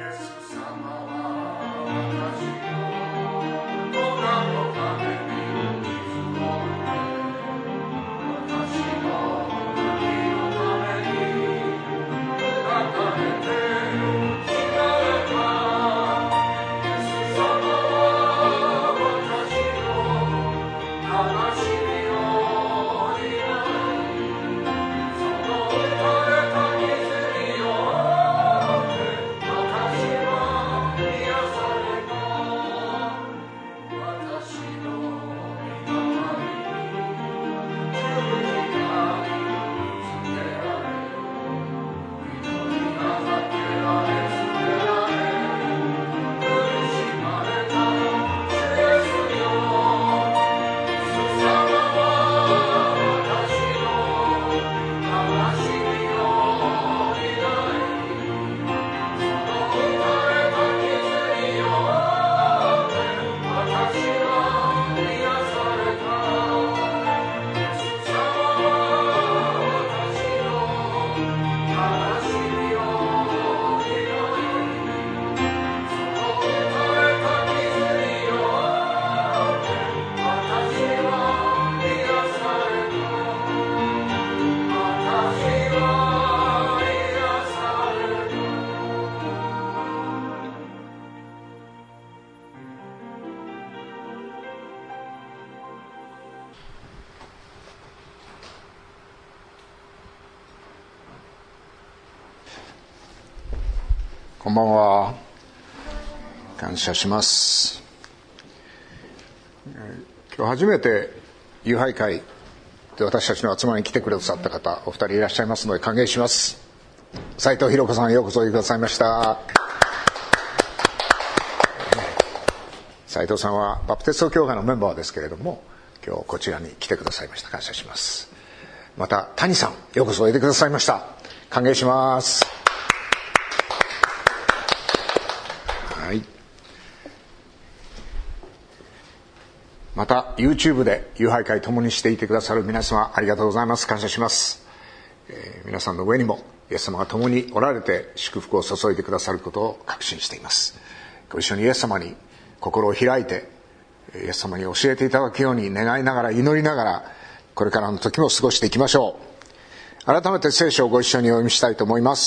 こんばんは。感謝します。今日初めて友拝会で私たちの集まりに来てくださった方お二人いらっしゃいますので歓迎します。斉藤博子さん、ようこそおいでくださいました。斉藤さんはバプテスト教会のメンバーですけれども、今日こちらに来てくださいました。感謝します。また谷さん、ようこそおいでくださいました。歓迎します。はい、また YouTube で友拝会共にしていてくださる皆様ありがとうございます。感謝します。皆さんの上にもイエス様が共におられて祝福を注いでくださることを確信しています。ご一緒にイエス様に心を開いてイエス様に教えていただくように願いながら祈りながらこれからの時も過ごしていきましょう。改めて聖書をご一緒にお読みしたいと思います。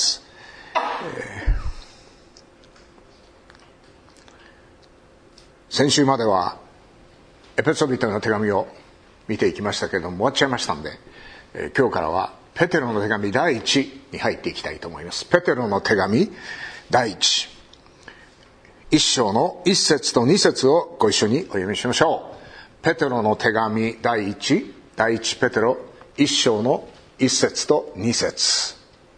先週まではエペソビトへの手紙を見ていきましたけれども終わっちゃいましたので、今日からはペテロの手紙第1に入っていきたいと思います。ペテロの手紙第1、1章の1節と2節をご一緒にお読みしましょう。ペテロの手紙第1、第1ペテロ1章の1節と2節。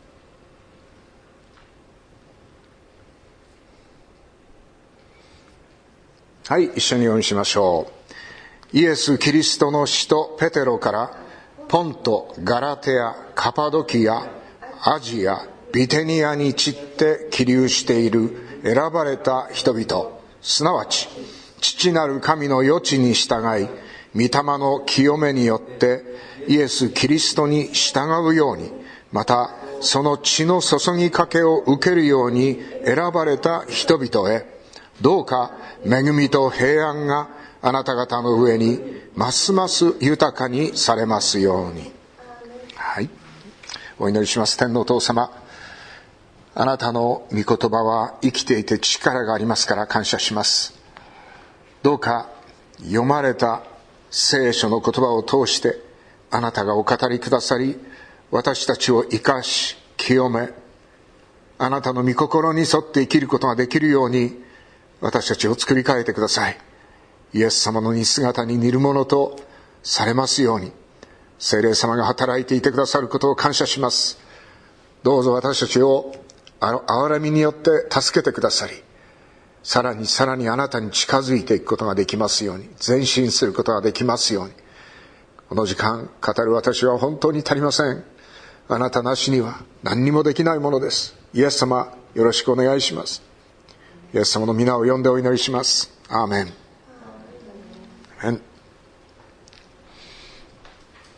はい、一緒にお読みしましょう。イエス・キリストの使徒ペテロからポント、ガラテア、カパドキア、アジア、ビテニアに散って起立している選ばれた人々、すなわち父なる神の余地に従い、御霊の清めによってイエス・キリストに従うように、またその血の注ぎかけを受けるように選ばれた人々へ、どうか恵みと平安があなた方の上にますます豊かにされますように。はい、お祈りします。天のお父様、あなたの御言葉は生きていて力がありますから感謝します。どうか読まれた聖書の言葉を通してあなたがお語りくださり、私たちを生かし清め、あなたの御心に沿って生きることができるように私たちを作り変えてください。イエス様の似姿に似るものとされますように、聖霊様が働いていてくださることを感謝します。どうぞ私たちを憐れみによって助けてくださり、さらにさらにあなたに近づいていくことができますように、前進することができますように。この時間語る私は本当に足りません。あなたなしには何にもできないものです。イエス様、よろしくお願いします。イエス様の皆を呼んでお祈りします。アーメン。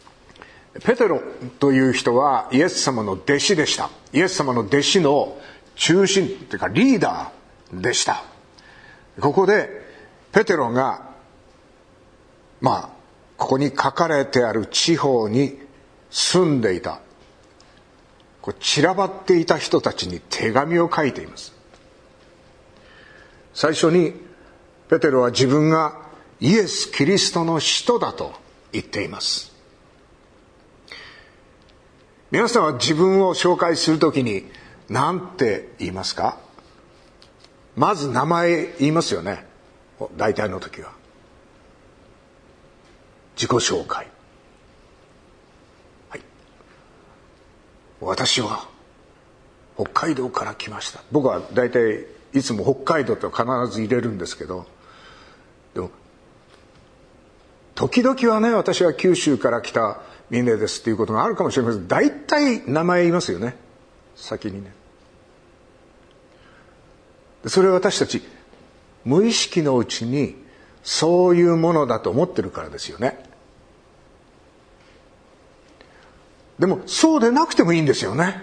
ペテロという人はイエス様の弟子でした。イエス様の弟子の中心というかリーダーでした。ここでペテロがここに書かれてある地方に住んでいた、散らばっていた人たちに手紙を書いています。最初にペテロは自分がイエス・キリストの使徒だと言っています。皆さんは自分を紹介するときに何て言いますか？まず名前言いますよね。大体の時は自己紹介。はい、私は北海道から来ました。僕は大体いつも北海道と必ず入れるんですけど、でも時々はね、私は九州から来た峰ですっていうことがあるかもしれません。大体名前言いますよね、先にね。それは私たち無意識のうちにそういうものだと思ってるからですよね。でもそうでなくてもいいんですよね。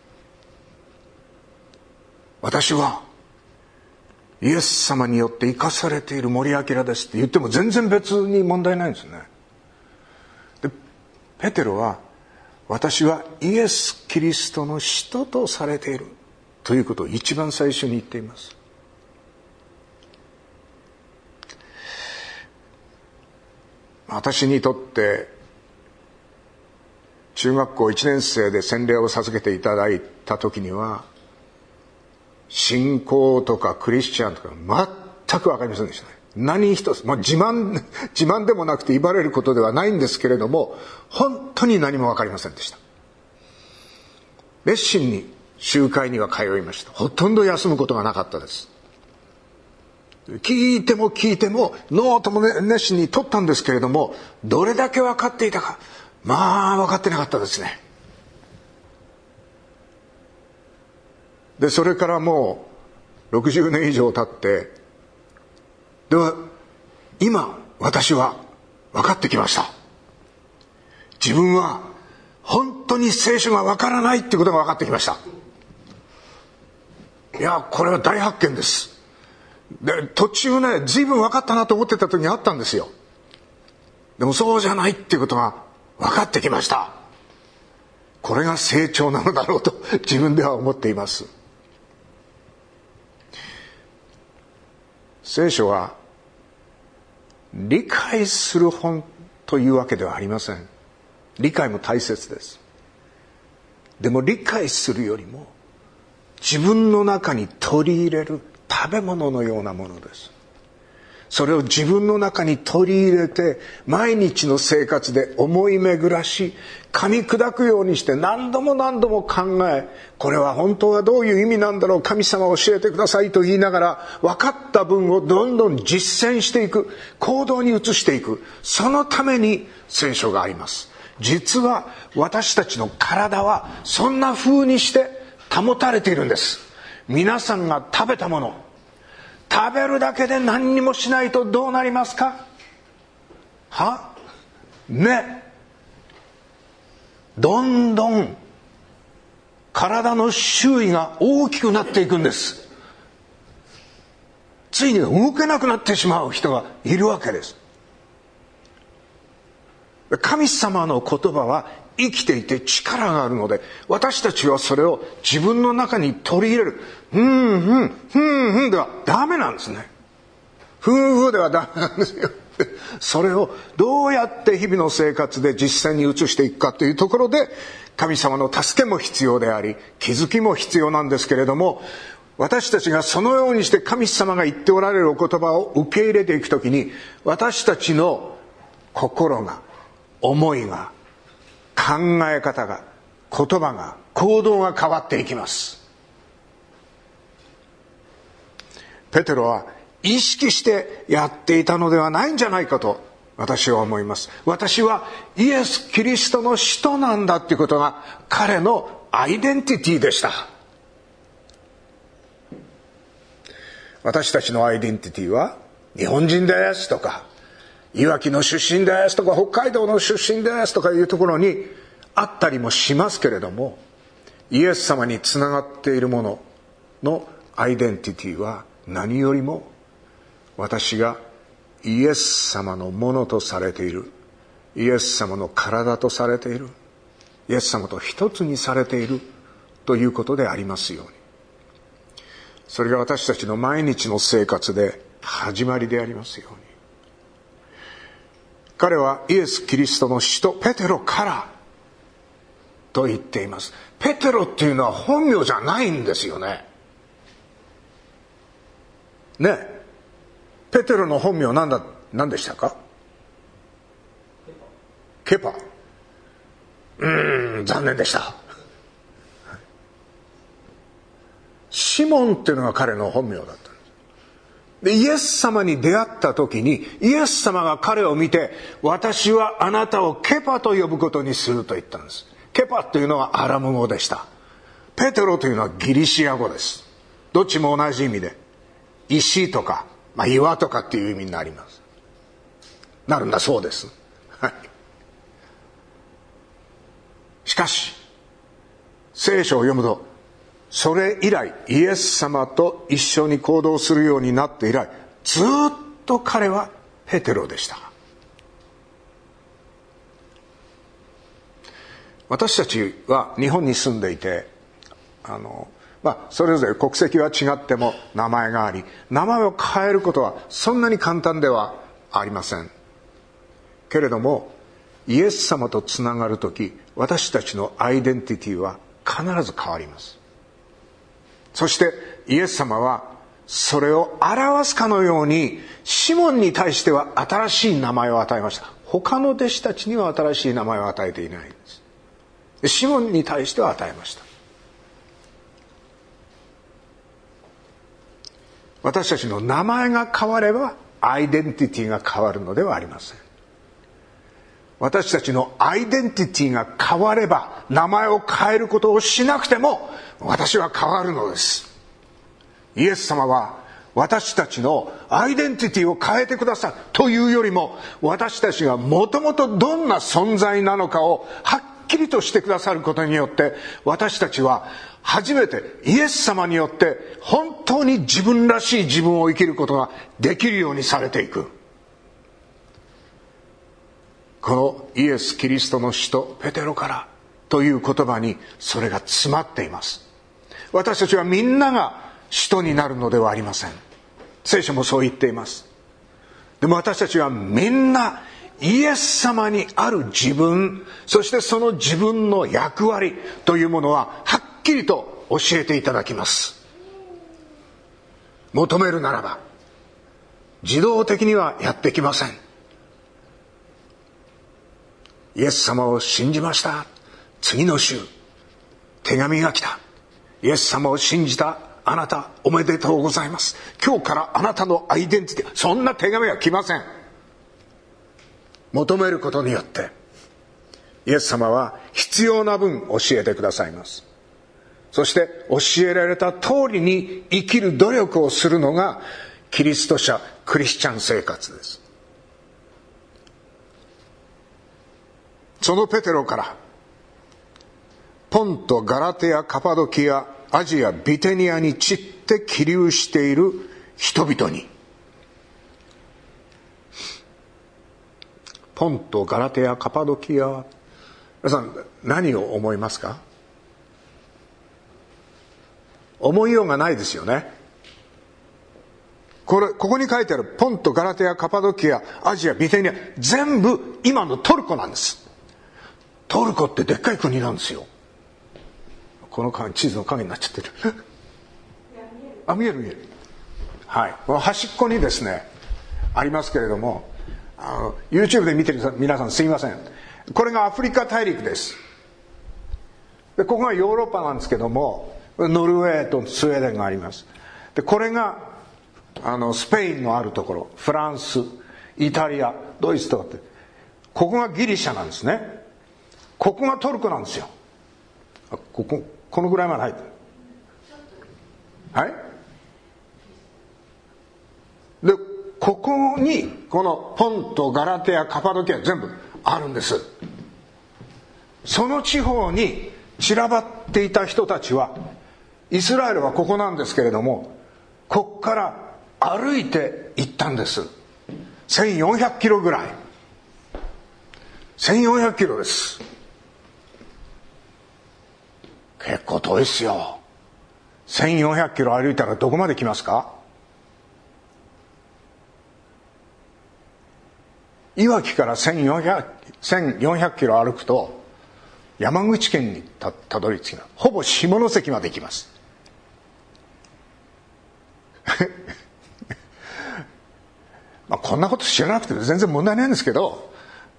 私はイエス様によって生かされている森明ですって言っても全然別に問題ないんですね。でペテロは私はイエス・キリストの使徒とされているということを一番最初に言っています。私にとって中学校1年生で洗礼を授けていただいた時には、信仰とかクリスチャンとか全く分かりませんでしたね。何一つ、自慢でもなくて威張れることではないんですけれども、本当に何も分かりませんでした。熱心に集会には通いました。ほとんど休むことがなかったです。聞いてもノートも、熱心に取ったんですけれども、どれだけ分かっていたか、分かってなかったですね。でそれからもう60年以上経って、では今私は分かってきました。自分は本当に聖書が分からないってことが分かってきました。いや、これは大発見です。で途中ね、随分分かったなと思ってた時があったんですよ。でもそうじゃないっていうことが分かってきました。これが成長なのだろうと自分では思っています。聖書は理解する本というわけではありません。理解も大切です。でも理解するよりも自分の中に取り入れる食べ物のようなものです。それを自分の中に取り入れて毎日の生活で思い巡らし、噛み砕くようにして何度も考え、これは本当はどういう意味なんだろう、神様教えてくださいと言いながら、分かった分をどんどん実践していく、行動に移していく、そのために聖書があります。実は私たちの体はそんな風にして保たれているんです。皆さんが食べたもの、食べるだけで何にもしないとどうなりますか？どんどん体の周囲が大きくなっていくんです。ついに動けなくなってしまう人がいるわけです。神様の言葉は生きていて力があるので、私たちはそれを自分の中に取り入れる。ではダメなんですね。ではダメなんですよ。それをどうやって日々の生活で実践に移していくかというところで、神様の助けも必要であり、気づきも必要なんですけれども、私たちがそのようにして神様が言っておられるお言葉を受け入れていくときに、私たちの心が、思いが、考え方が、言葉が、行動が変わっていきます。ペテロは意識してやっていたのではないんじゃないかと私は思います。私はイエス・キリストの使徒なんだっていうことが彼のアイデンティティでした。私たちのアイデンティティは日本人ですとか、いわきの出身ですとか、北海道の出身ですとかいうところにあったりもしますけれども、イエス様につながっているもの、 のアイデンティティは何よりも、私がイエス様のものとされている、イエス様の体とされている、イエス様と一つにされているということでありますように、それが私たちの毎日の生活で始まりでありますように。彼はイエス・キリストの使徒ペテロからと言っています。ペテロっていうのは本名じゃないんですよね。ねえ、ペテロの本名何でしたか？ケパ。残念でした。シモンっていうのが彼の本名だったんです。で、イエス様に出会った時に、イエス様が彼を見て、私はあなたをケパと呼ぶことにすると言ったんです。ケパというのはアラム語でした。ペテロというのはギリシア語です。どっちも同じ意味で、石とか、岩とかっていう意味になります。なるんだそうです。はい。しかし、聖書を読むと、それ以来、イエス様と一緒に行動するようになって以来、ずっと彼はペテロでした。私たちは日本に住んでいて、それぞれ国籍は違っても名前があり、名前を変えることはそんなに簡単ではありません。けれども、イエス様とつながるとき、私たちのアイデンティティは必ず変わります。そしてイエス様はそれを表すかのように、シモンに対しては新しい名前を与えました。他の弟子たちには新しい名前を与えていないんです。シモンに対しては与えました。私たちの名前が変わればアイデンティティが変わるのではありません。私たちのアイデンティティが変われば、名前を変えることをしなくても私は変わるのです。イエス様は私たちのアイデンティティを変えてくださるというよりも、私たちがもともとどんな存在なのかをはっきりとしてくださることによって、私たちは初めてイエス様によって本当に自分らしい自分を生きることができるようにされていく。このイエス・キリストの使徒ペテロからという言葉にそれが詰まっています。私たちはみんなが使徒になるのではありません。聖書もそう言っています。でも私たちはみんなイエス様にある自分、そしてその自分の役割というものははっきりと教えていただきます。求めるならば自動的にはやってきません。イエス様を信じました。次の週、手紙が来た。イエス様を信じたあなた、おめでとうございます。今日からあなたのアイデンティティ、そんな手紙は来ません。求めることによってイエス様は必要な分教えてくださいます。そして教えられた通りに生きる努力をするのがキリスト者、クリスチャン生活です。そのペテロからポント、ガラテヤ、カパドキア、アジア、ビテニアに散って起立している人々に、ポント、ガラテヤ、カパドキア、皆さん何を思いますか？思いようがないですよね。ここに書いてあるポント、ガラテヤ、カパドキア、アジア、ビテニア、全部今のトルコなんです。トルコってでっかい国なんですよ。この地図の影になっちゃってる。あ、見える見える。はい。この端っこにですね、ありますけれども、YouTube で見てる皆さんすいません。これがアフリカ大陸です。で、ここがヨーロッパなんですけども、ノルウェーとスウェーデンがあります。で、これがスペインのあるところ、フランス、イタリア、ドイツとかって、ここがギリシャなんですね。ここがトルコなんですよ。このぐらいまで入ってる。はい。で、ここにこのポント、ガラテヤ、カパドキア全部あるんです。その地方に散らばっていた人たちはイスラエルはここなんですけれども、ここから歩いて行ったんです。1400キロぐらい。1400キロです。結構遠いですよ。1400キロ歩いたらどこまで来ますか？いわきから1400キロ歩くと山口県に たどり着きます。ほぼ下関まで行きます。まあこんなこと知らなくて全然問題ないんですけど、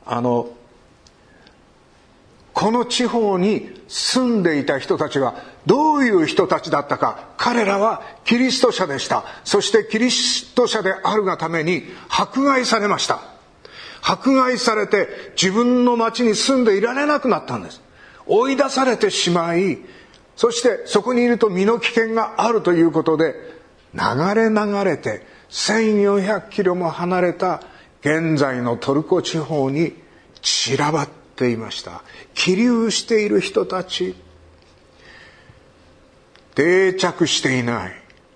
この地方に住んでいた人たちはどういう人たちだったか。彼らはキリスト者でした。そしてキリスト者であるがために迫害されました。迫害されて自分の町に住んでいられなくなったんです。追い出されてしまい、そしてそこにいると身の危険があるということで、流れて1400キロも離れた現在のトルコ地方に散らばっていました。起立している人たち、定着していない。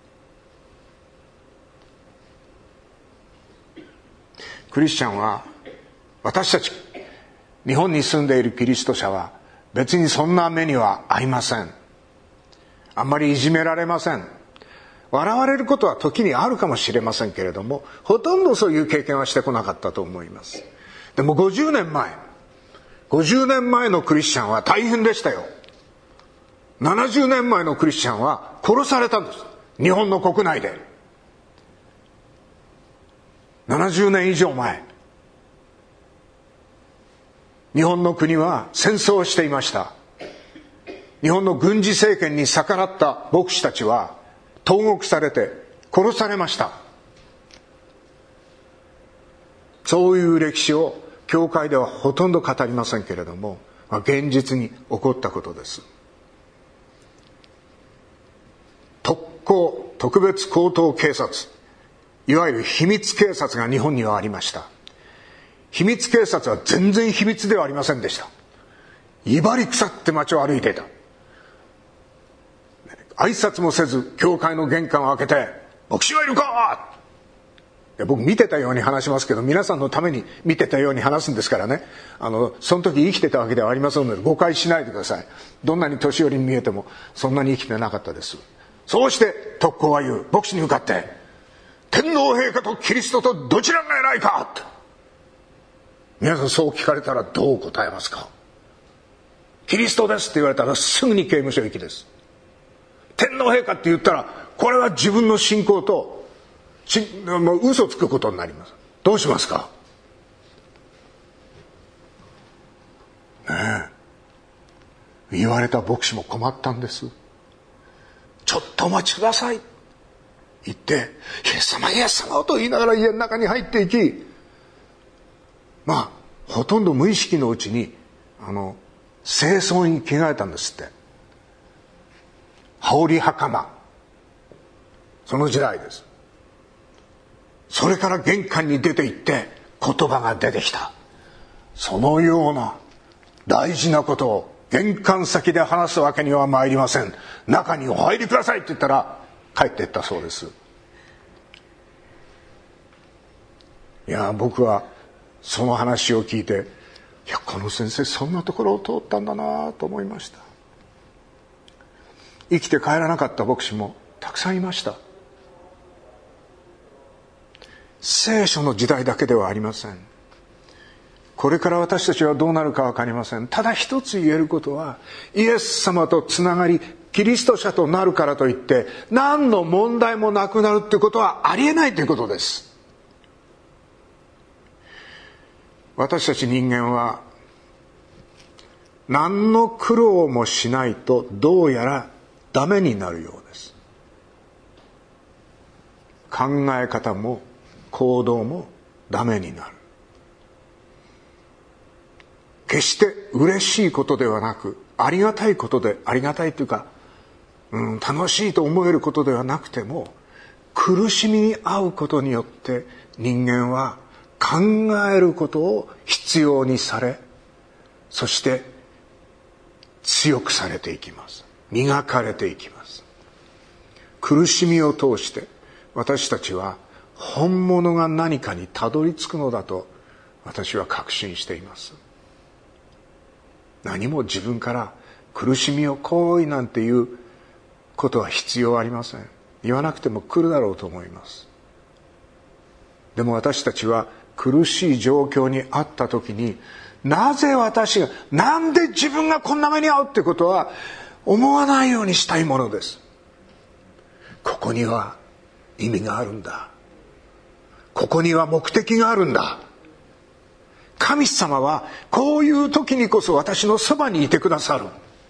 クリスチャンは、私たち日本に住んでいるキリスト者は別にそんな目には合いません。あんまりいじめられません。笑われることは時にあるかもしれませんけれども、ほとんどそういう経験はしてこなかったと思います。でも50年前のクリスチャンは大変でしたよ。70年前のクリスチャンは殺されたんです。日本の国内で。70年以上前、日本の国は戦争をしていました。日本の軍事政権に逆らった牧師たちは投獄されて殺されました。そういう歴史を教会ではほとんど語りませんけれども、現実に起こったことです。特別高等警察、いわゆる秘密警察が日本にはありました。秘密警察は全然秘密ではありませんでした。威張り腐って街を歩いていた。挨拶もせず教会の玄関を開けて、牧師はいるか？僕見てたように話しますけど、皆さんのために見てたように話すんですからね、その時生きてたわけではありませんので誤解しないでください。どんなに年寄りに見えてもそんなに生きてなかったです。そうして特攻は言う。牧師に向かって、天皇陛下とキリストとどちらが偉いかって。皆さんそう聞かれたらどう答えますか？キリストですって言われたらすぐに刑務所行きです。天皇陛下って言ったら、これは自分の信仰ともう嘘つくことになります。どうしますか？ねえ、言われた牧師も困ったんです。ちょっとお待ちください言って、イエス様イエス様と言いながら家の中に入っていき、ほとんど無意識のうちに正装に着替えたんですって。羽織袴、その時代です。それから玄関に出て行って言葉が出てきた。そのような大事なことを玄関先で話すわけには参りません。中にお入りくださいって言ったら帰っていったそうです。いや、僕はその話を聞いて、いや、この先生そんなところを通ったんだなと思いました。生きて帰らなかった牧師もたくさんいました。聖書の時代だけではありません。これから私たちはどうなるか分かりません。ただ一つ言えることは、イエス様とつながりキリスト者となるからといって何の問題もなくなるということはありえないということです。私たち人間は何の苦労もしないとどうやらダメになるようです。考え方も行動もダメになる。決して嬉しいことではなく、ありがたいことで、ありがたいというか、楽しいと思えることではなくても、苦しみに遭うことによって人間は考えることを必要にされ、そして強くされていきます。磨かれていきます。 苦しみを通して私たちは本物が何かにたどり着くのだと私は確信しています。何も自分から苦しみを来いなんていうことは必要ありません。言わなくても来るだろうと思います。でも私たちは苦しい状況にあった時に、なんで自分がこんな目に遭うってことは思わないようにしたいものです。ここには意味があるんだ。ここには目的があるんだ。神様はこういう時にこそ私のそばにいてくださる。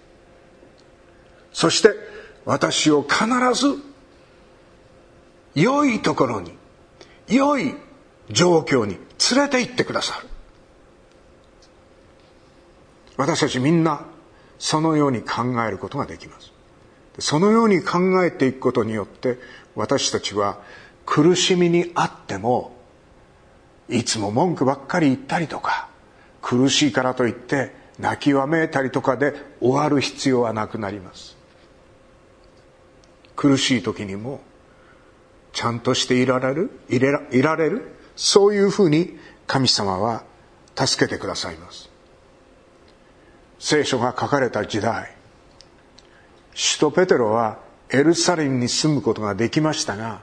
そして私を必ず良いところに、良い状況に連れて行ってくださる。私たちみんなそのように考えることができます。そのように考えていくことによって私たちは苦しみにあってもいつも文句ばっかり言ったりとか、苦しいからといって泣きわめいたりとかで終わる必要はなくなります。苦しい時にもちゃんとしていられる、そういうふうに神様は助けてくださいます。聖書が書かれた時代、使徒ペテロはエルサレムに住むことができましたが、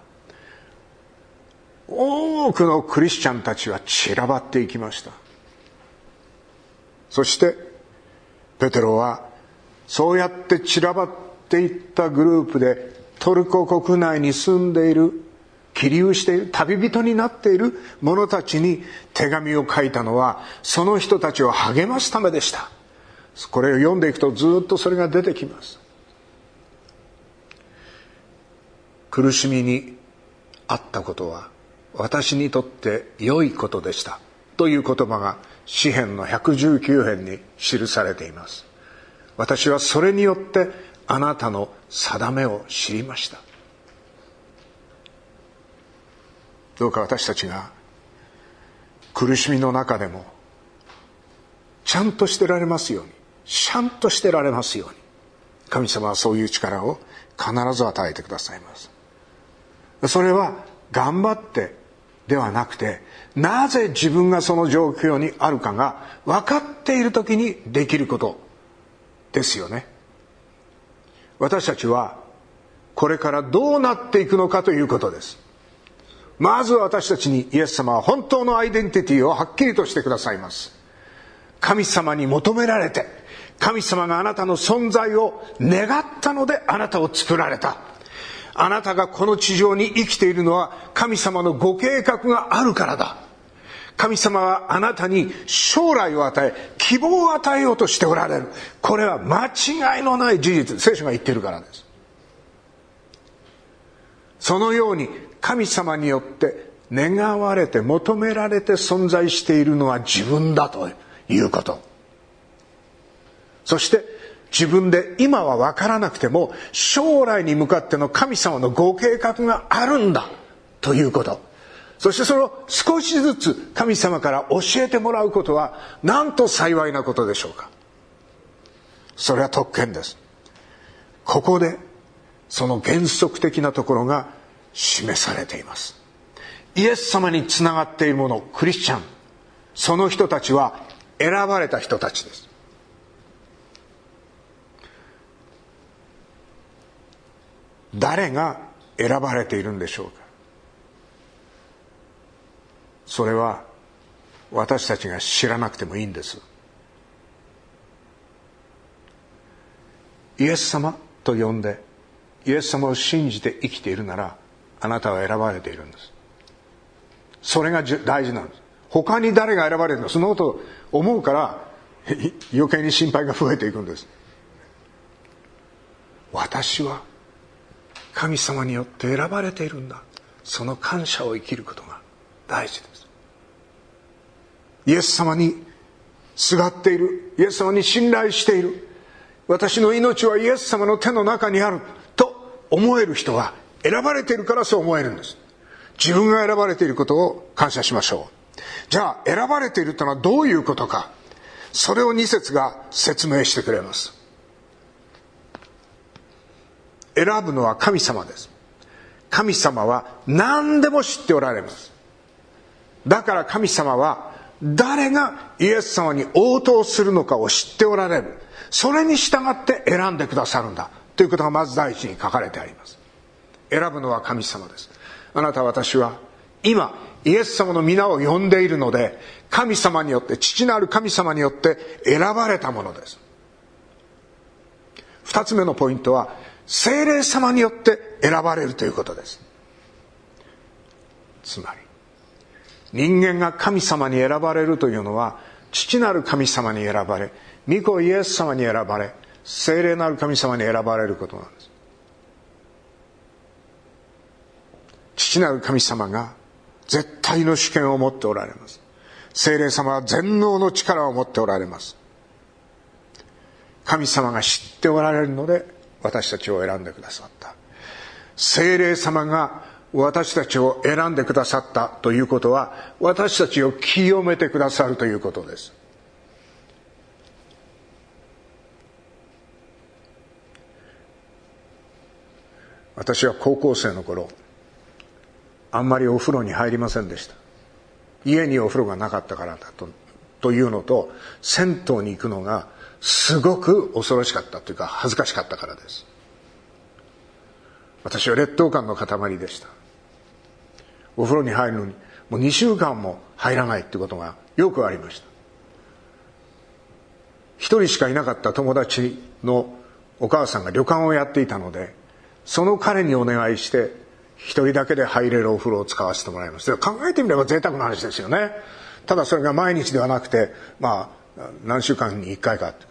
多くのクリスチャンたちは散らばっていきました。そしてペテロはそうやって散らばっていったグループでトルコ国内に住んでいる、起立している、旅人になっている者たちに手紙を書いたのは、その人たちを励ますためでした。これを読んでいくとずっとそれが出てきます。苦しみにあったことは私にとって良いことでしたという言葉が詩編の119編に記されています。私はそれによってあなたの定めを知りました。どうか私たちが苦しみの中でもちゃんとしてられますように、シャンとしてられますように、神様はそういう力を必ず与えてくださいます。それは頑張ってではなくて、なぜ自分がその状況にあるかが分かっている時にできることですよね。私たちはこれからどうなっていくのかということです。まず私たちにイエス様は本当のアイデンティティをはっきりとしてくださいます。神様に求められて、神様があなたの存在を願ったのであなたを作られた。あなたがこの地上に生きているのは神様のご計画があるからだ。神様はあなたに将来を与え、希望を与えようとしておられる。これは間違いのない事実、聖書が言っているからです。そのように神様によって願われて求められて存在しているのは自分だということ。そして自分で今は分からなくても将来に向かっての神様のご計画があるんだということ。そしてそれを少しずつ神様から教えてもらうことはなんと幸いなことでしょうか。それは特権です。ここでその原則的なところが示されています。イエス様につながっている者、クリスチャン、その人たちは選ばれた人たちです。誰が選ばれているんでしょうか。それは私たちが知らなくてもいいんです。イエス様と呼んでイエス様を信じて生きているなら、あなたは選ばれているんです。それが大事なんです。他に誰が選ばれるの、そのことを思うから余計に心配が増えていくんです。私は神様によって選ばれているんだ、その感謝を生きることが大事です。イエス様にすがっている、イエス様に信頼している、私の命はイエス様の手の中にあると思える人は選ばれているからそう思えるんです。自分が選ばれていることを感謝しましょう。じゃあ選ばれているというのはどういうことか、それを2節が説明してくれます。選ぶのは神様です。 神様は何でも知っておられます。だから神様は誰がイエス様に応答するのかを知っておられる。それに従って選んでくださるんだということがまず第一に書かれてあります。選ぶのは神様です。あなた私は今イエス様の皆を呼んでいるので、神様によって、父なる神様によって選ばれたものです。二つ目のポイントは、聖霊様によって選ばれるということです。つまり人間が神様に選ばれるというのは、父なる神様に選ばれ、御子イエス様に選ばれ、聖霊なる神様に選ばれることなんです。父なる神様が絶対の主権を持っておられます。聖霊様は全能の力を持っておられます。神様が知っておられるので私たちを選んでくださった。聖霊様が私たちを選んでくださったということは、私たちを清めてくださるということです。私は高校生の頃、あんまりお風呂に入りませんでした。家にお風呂がなかったからだというのと、銭湯に行くのがすごく恐ろしかったというか恥ずかしかったからです。私は劣等感の塊でした。お風呂に入るのにもう2週間も入らないっていうことがよくありました。一人しかいなかった友達のお母さんが旅館をやっていたので、その彼にお願いして一人だけで入れるお風呂を使わせてもらいました。考えてみれば贅沢な話ですよね。ただそれが毎日ではなくて、何週間に1回か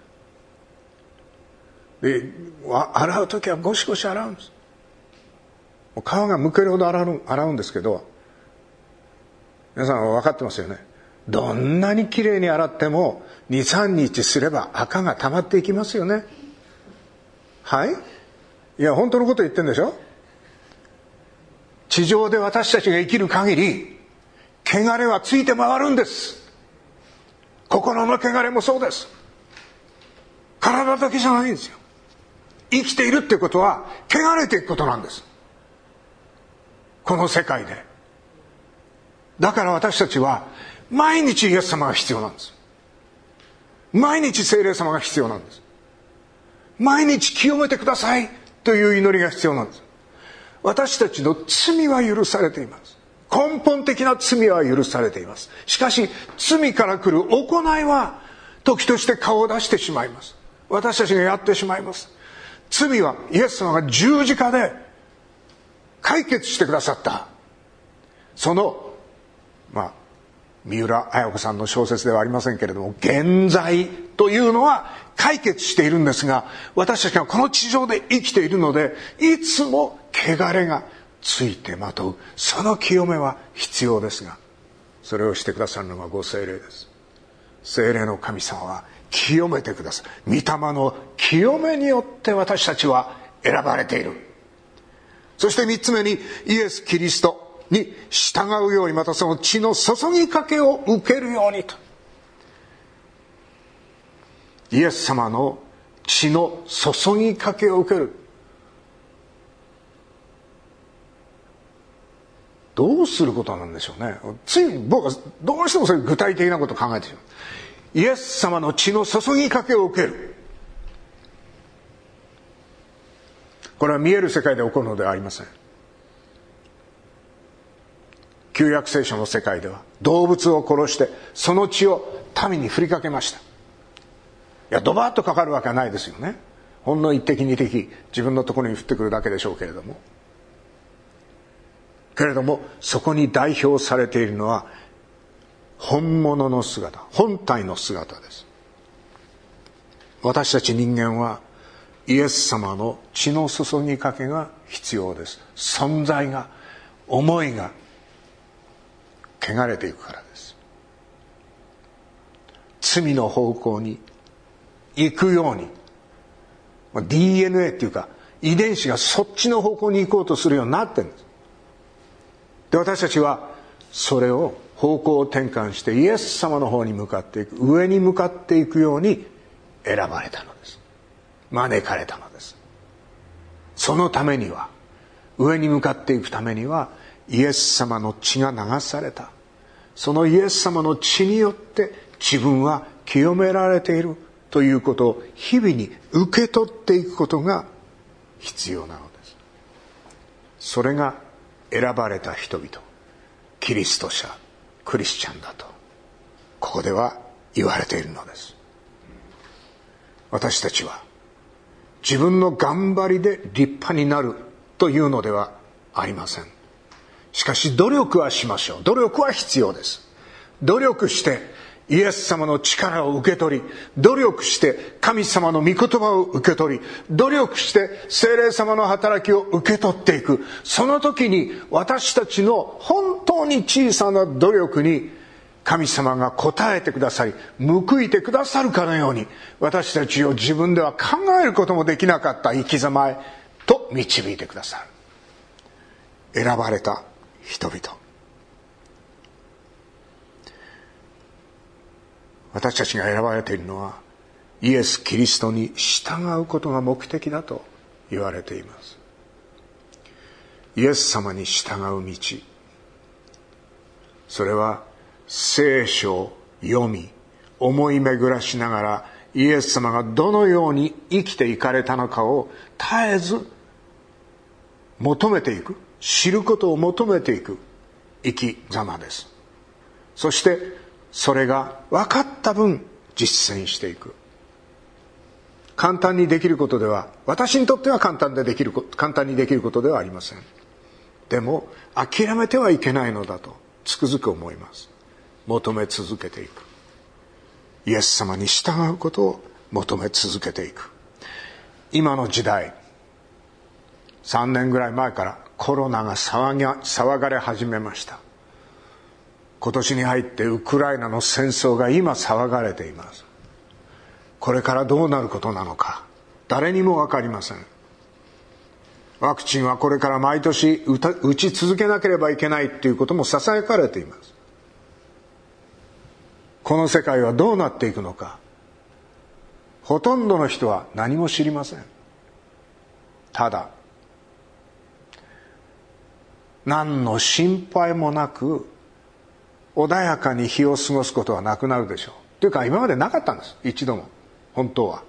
で、洗う時はゴシゴシ洗うんです。皮がむけるほど洗うんですけど、皆さんは分かってますよね。どんなにきれいに洗っても 2,3 日すれば垢が溜まっていきますよね。はい？いや本当のこと言ってんでしょ。地上で私たちが生きる限り汚れはついて回るんです。心の汚れもそうです。体だけじゃないんですよ。生きているってことは汚れていくことなんです、この世界で。だから私たちは毎日イエス様が必要なんです。毎日聖霊様が必要なんです。毎日清めてくださいという祈りが必要なんです。私たちの罪は許されています。根本的な罪は許されています。しかし罪から来る行いは時として顔を出してしまいます。私たちがやってしまいます。罪はイエス様が十字架で解決してくださった。その三浦綾子さんの小説ではありませんけれども、現在というのは解決しているんですが、私たちがこの地上で生きているので、いつも汚れがついてまとう。その清めは必要ですが、それをしてくださるのがご聖霊です。聖霊の神様は清めてくださる。御霊の清めによって私たちは選ばれている。そして三つ目に、イエス・キリストに従うように、またその血の注ぎかけを受けるようにと。イエス様の血の注ぎかけを受ける。どうすることなんでしょうね。つい僕はどうしてもそういう具体的なことを考えてしまう。イエス様の血の注ぎかけを受ける。これは見える世界で起こるのではありません。旧約聖書の世界では動物を殺してその血を民に振りかけました。いやドバッとかかるわけはないですよね。ほんの一滴二滴自分のところに降ってくるだけでしょうけれども、そこに代表されているのは本物の姿、本体の姿です。私たち人間はイエス様の血の注ぎかけが必要です。存在が、思いが汚れていくからです。罪の方向に行くように、DNA っていうか遺伝子がそっちの方向に行こうとするようになってるんです。で、私たちはそれを方向を転換してイエス様の方に向かっていく、上に向かっていくように選ばれたのです。招かれたのです。そのためには上に向かっていくためにはイエス様の血が流された。そのイエス様の血によって自分は清められているということを日々に受け取っていくことが必要なのです。それが選ばれた人々、キリスト者、クリスチャンだとここでは言われているのです。私たちは自分の頑張りで立派になるというのではありません。しかし努力はしましょう。努力は必要です。努力してイエス様の力を受け取り、努力して神様の御言葉を受け取り、努力して聖霊様の働きを受け取っていく。その時に私たちの本当に小さな努力に神様が応えてくださり、報いてくださるかのように、私たちを自分では考えることもできなかった生き様へと導いてくださる。選ばれた人々。私たちが選ばれているのはイエス・キリストに従うことが目的だと言われています。イエス様に従う道、それは聖書を読み思い巡らしながらイエス様がどのように生きていかれたのかを絶えず求めていく、知ることを求めていく生き様です。そしてそれが分かった分実践していく。簡単にできることでは、私にとっては簡単にできることではありません。でも諦めてはいけないのだとつくづく思います。求め続けていく。イエス様に従うことを求め続けていく。今の時代、3年ぐらい前からコロナが騒がれ始めました。今年に入ってウクライナの戦争が今騒がれています。これからどうなることなのか誰にも分かりません。ワクチンはこれから毎年打ち続けなければいけないということもささやかれています。この世界はどうなっていくのか、ほとんどの人は何も知りません。ただ何の心配もなく穏やかに日を過ごすことはなくなるでしょう。というか今までなかったんです、一度も。本当は。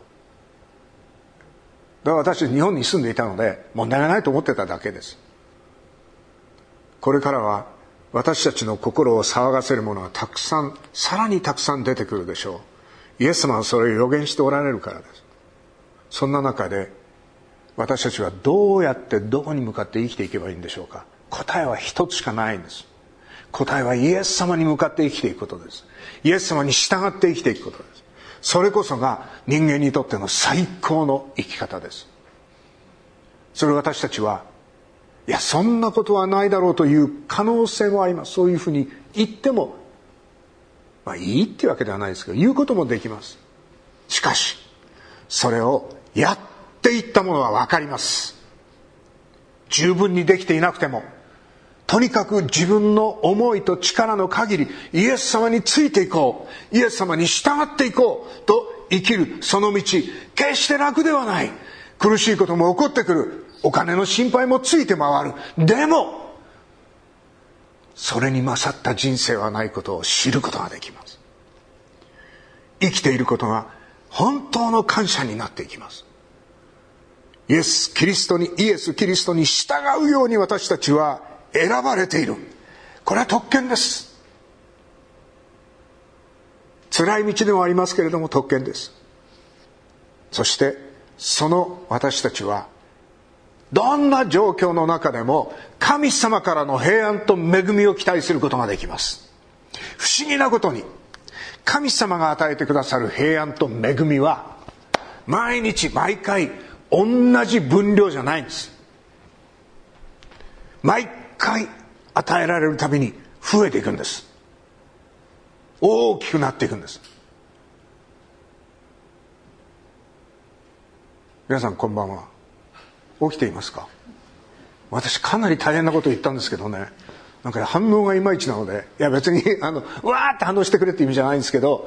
だから私日本に住んでいたので問題がないと思ってただけです。これからは私たちの心を騒がせるものがたくさん、さらにたくさん出てくるでしょう。イエス様はそれを予言しておられるからです。そんな中で私たちはどうやってどこに向かって生きていけばいいんでしょうか。答えは一つしかないんです。答えはイエス様に向かって生きていくことです。イエス様に従って生きていくことです。それこそが人間にとっての最高の生き方です。それを私たちは、いやそんなことはないだろうという可能性もあります。そういうふうに言ってもいいっていうわけではないですけど、言うこともできます。しかしそれをやっていったものは分かります。十分にできていなくてもとにかく自分の思いと力の限りイエス様についていこう、イエス様に従っていこうと生きるその道、決して楽ではない。苦しいことも起こってくる。お金の心配もついて回る。でもそれに勝った人生はないことを知ることができます。生きていることが本当の感謝になっていきます。イエス・キリストに従うように私たちは選ばれている。これは特権です。辛い道でもありますけれども特権です。そしてその私たちはどんな状況の中でも神様からの平安と恵みを期待することができます。不思議なことに神様が与えてくださる平安と恵みは毎日毎回同じ分量じゃないんです。毎回与えられるたびに増えていくんです。大きくなっていくんです。皆さんこんばんは。起きていますか？私かなり大変なこと言ったんですけどね、なんか反応がいまいちなので、いや別にうわーって反応してくれって意味じゃないんですけど、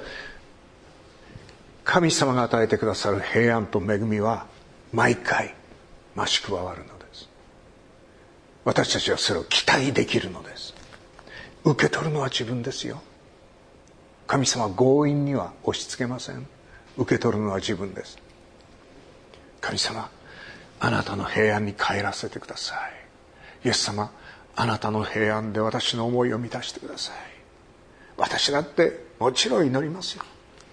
神様が与えてくださる平安と恵みは毎回増し加わるのです。 私たちはそれを期待できるのです。受け取るのは自分ですよ。神様は強引には押し付けません。受け取るのは自分です。神様、あなたの平安に帰らせてください。イエス様、あなたの平安で私の思いを満たしてください。私だってもちろん祈りますよ。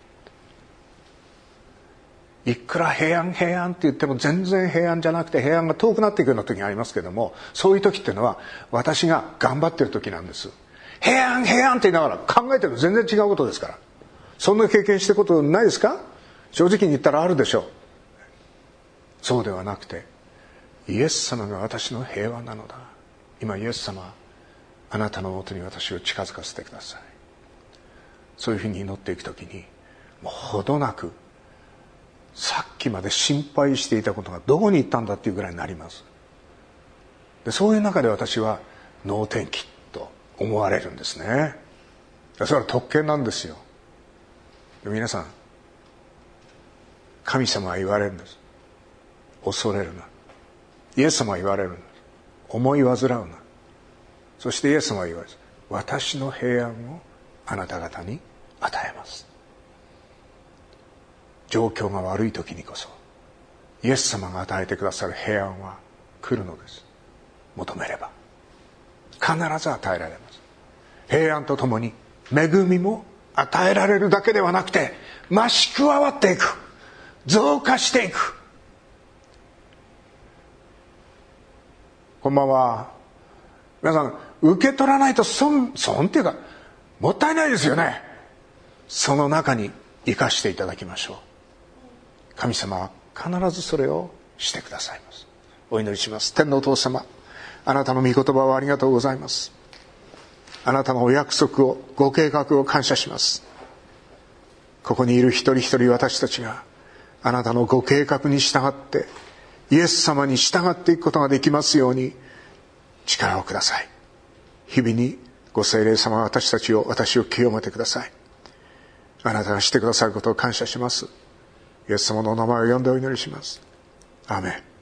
いくら平安平安って言っても全然平安じゃなくて平安が遠くなっていくような時がありますけども、そういう時っていうのは私が頑張ってる時なんです。平安平安って言いながら考えてると全然違うことですから。そんな経験してることないですか？正直に言ったらあるでしょう。そうではなくて、イエス様が私の平和なのだ。今イエス様、あなたのもとに私を近づかせてください。そういうふうに祈っていくときに、もうほどなくさっきまで心配していたことがどこに行ったんだっていうぐらいになります。で、そういう中で私は能天気と思われるんですね。それは特権なんですよ。皆さん、神様は言われるんです。恐れるな。イエス様は言われるんです。思い煩うな。そしてイエス様は言われる。私の平安をあなた方に与えます。状況が悪い時にこそイエス様が与えてくださる平安は来るのです。求めれば必ず与えられます。平安とともに恵みも与えられるだけではなくて、増し加わっていく、増加していく。こんばんは。皆さん、受け取らないと損っていうかもったいないですよね。その中に生かしていただきましょう。神様は必ずそれをしてくださいます。お祈りします。天のお父様、あなたの御言葉をありがとうございます。あなたのお約束を、ご計画を感謝します。ここにいる一人一人私たちがあなたのご計画に従ってイエス様に従っていくことができますように力をください。日々にご聖霊様は私を清めてください。あなたがしてくださることを感謝します。イエス様のお名前を呼んでお祈りします。アーメン。